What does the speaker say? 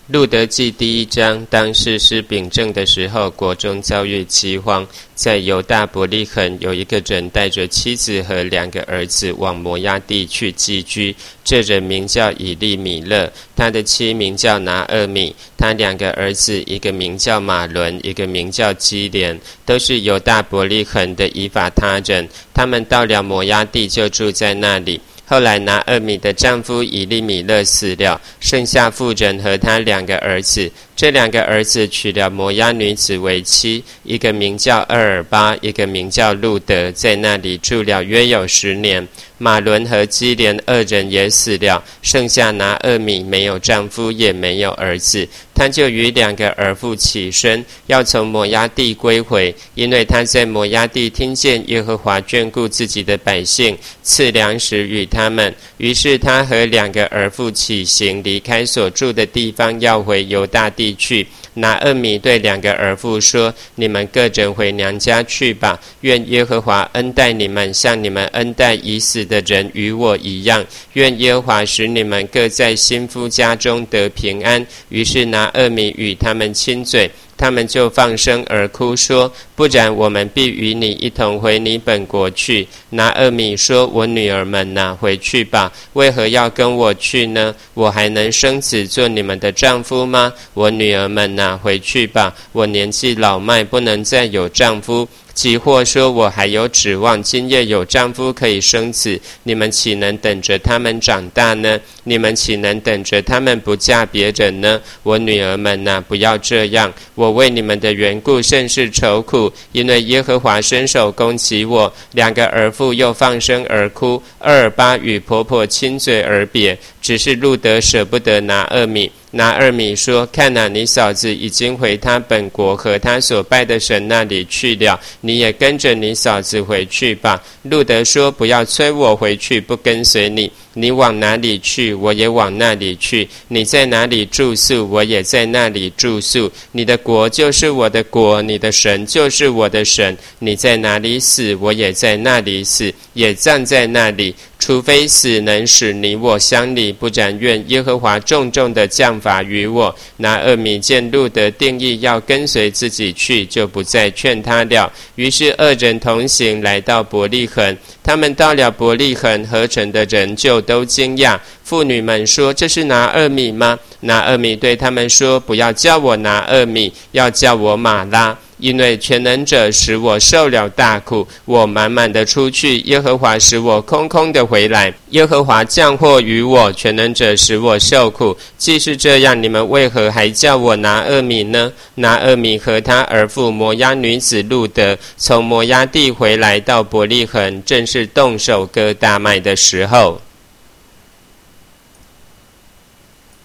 路得记第1章，当士师秉政的时候，国中遭遇饥荒。在犹大伯利恒有一个人带着妻子和2个儿子往摩押地去寄居。这人名叫以利米勒，他的妻名叫拿俄米，他2个儿子，一个名叫马伦，一个名叫基连，都是犹大伯利恒的以法他人。他们到了摩押地，就住在那里。后来拿俄米的丈夫以利米勒死了，剩下妇人和他2个儿子。这2个儿子娶了摩押女子为妻，一个名叫厄尔巴，一个名叫路得，在那里住了约有10年。马伦和基连2人也死了，剩下拿俄米没有丈夫，也没有儿子。他就与2个儿妇起身，要从摩押地归回，因为他在摩押地听见耶和华眷顾自己的百姓，赐粮食与他们。于是他和2个儿妇起行，离开所住的地方，要回犹大地去。拿俄米对2个儿妇说：你们各人回娘家去吧，愿耶和华恩待你们，像你们恩待已死的人与我一样。愿耶和华使你们各在新夫家中得平安。于是拿俄米与他们亲嘴，他们就放声而哭，说：不然我们必与你一同回你本国去。拿俄米说：我女儿们哪，回去吧，为何要跟我去呢？我还能生子做你们的丈夫吗？我女儿们哪，回去吧，我年纪老迈，不能再有丈夫。即或说我还有指望，今夜有丈夫可以生子，你们岂能等着他们长大呢？你们岂能等着他们不嫁别人呢？我女儿们哪，不要这样，我为你们的缘故甚是愁苦，因为耶和华伸手攻击我。2个儿妇又放声而哭。厄尔巴与婆婆亲嘴而别，只是路得舍不得拿俄米。拿俄米说：看啊，你嫂子已经回他本国和他所拜的神那里去了，你也跟着你嫂子回去吧。路得说：不要催我回去，不跟随你。你往哪里去，我也往那里去；你在哪里住宿，我也在那里住宿。你的国就是我的国，你的神就是我的神。你在哪里死，我也在那里死，也葬在那里。除非死能使你我相离，不然愿耶和华重重的降罚于我。拿俄米见路得定义要跟随自己去，就不再劝他了。于是2人同行，来到伯利恒。他们到了伯利恒，合城的人就都惊讶。妇女们说：这是拿俄米吗？拿俄米对他们说：不要叫我拿俄米，要叫我玛拉，因为全能者使我受了大苦，我满满的出去，耶和华使我空空的回来。耶和华降祸于我，全能者使我受苦。既是这样，你们为何还叫我拿俄米呢？拿俄米和他儿妇摩押女子路得从摩押地回来，到伯利恒，正是动手割大麦的时候。